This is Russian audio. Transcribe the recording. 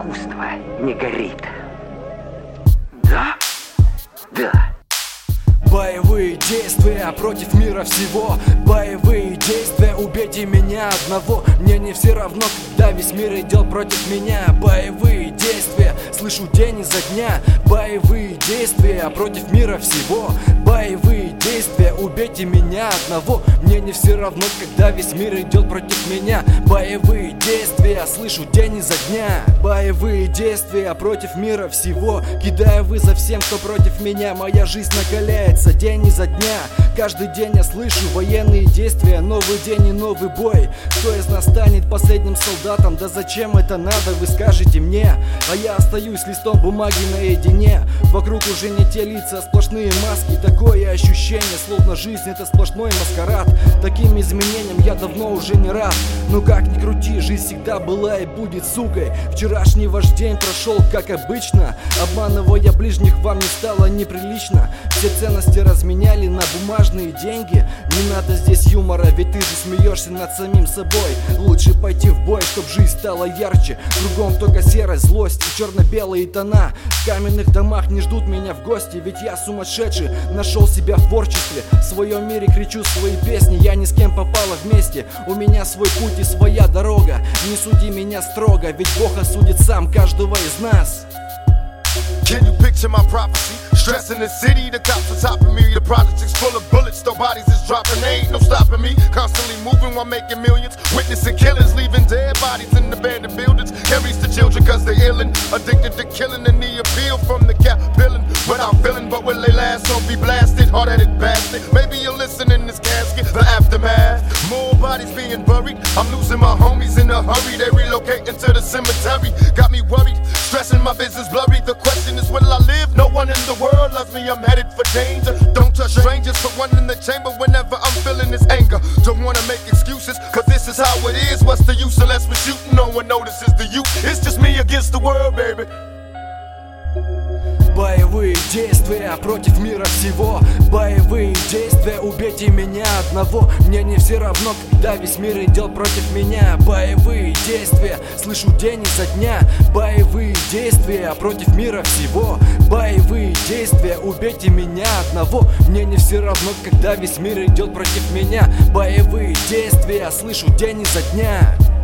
искусство не горит. Да, да. Боевые действия против мира всего. Боевые действия, убейте меня одного. Мне не все равно, когда весь мир идет против меня. Боевые действия, слышу день изо дня. Боевые действия против мира всего. Боевые действия, убейте меня одного. Мне не все равно, когда весь мир идет против меня. Боевые действия, слышу день изо дня. Боевые действия против мира всего. Кидаю вызов всем, кто против меня. Моя жизнь накаляется день изо дня. Каждый день я слышу военные действия. Новый день и новый бой. Кто из нас станет последним солдатом? Да зачем это надо, вы скажете мне? А я остаюсь листом бумаги наедине. Вокруг уже не те лица, сплошные маски. Такое ощущение, словно жизнь это сплошной маскарад. Таким изменениям я давно уже не рад. Но как ни крути, жизнь всегда была и будет сукой. Вчерашний ваш день прошел как обычно. Обманывая ближних, вам не стало неприлично. Все ценности разменяли на бумажные деньги. Не надо здесь юмора, ведь ты же смеешься над самим собой. Лучше пойти в бой, чтоб жизнь стала ярче. Кругом только серость, злость и черно-белые тона. В каменных домах не ждут меня в гости, ведь я сумасшедший. Нашел себя в творчестве, в своем мире кричу свои песни. Я ни с кем попала вместе, у меня свой путь и своя дорога. Не суди меня строго, ведь Бог осудит сам каждого из нас. Can you picture my prophecy? Stress in the city, the cops on top of me. The projects is full of bullets, no bodies is dropping. They ain't no stopping me. Constantly moving while making millions. Witnessing killings, leaving dead bodies in abandoned buildings. Can't reach the children cause they illin'. Addicted to killing and the appeal from the cap billing. Without feeling, but will they last? Don't be blasted, hard-headed bastard. Maybe you'll listen in this casket, the aftermath. More bodies being buried. I'm losing my homies in a hurry. They relocating to the cemetery. Got me worried, stressing my business blurry. The question is, will I live? No one in the world loves me, I'm headed for danger. Don't trust strangers, put one in the chamber whenever I'm feeling this anger. Don't wanna make excuses, cause this is how it is. What's the use unless we're shooting? No one notices the youth. It's just me against the world, baby. Боевые действия против мира всего. Боевые действия, убейте меня одного. Мне не все равно, когда весь мир идет против меня. Боевые действия, слышу день изо дня. Боевые действия против мира всего. Боевые действия, убейте меня одного. Мне не все равно, когда весь мир идет против меня. Боевые действия, слышу день изо дня.